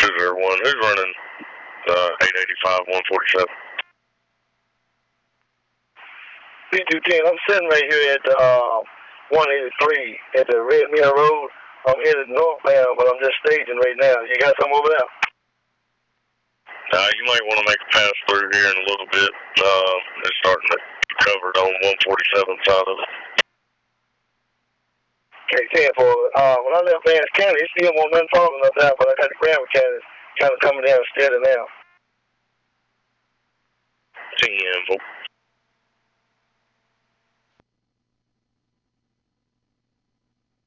201. Who's running 885, 147? B210, I'm sitting right here at 183 at the Red Mill Road. I'm headed northbound, but I'm just staging right now. You got some over there? You might want to make a pass through here in a little bit. It's starting to be covered on 147 side of it. Okay, 10 for when I left Vance County, it still wasn't nothing falling up there, but I got the Graham County kind of coming down steady now. 10 for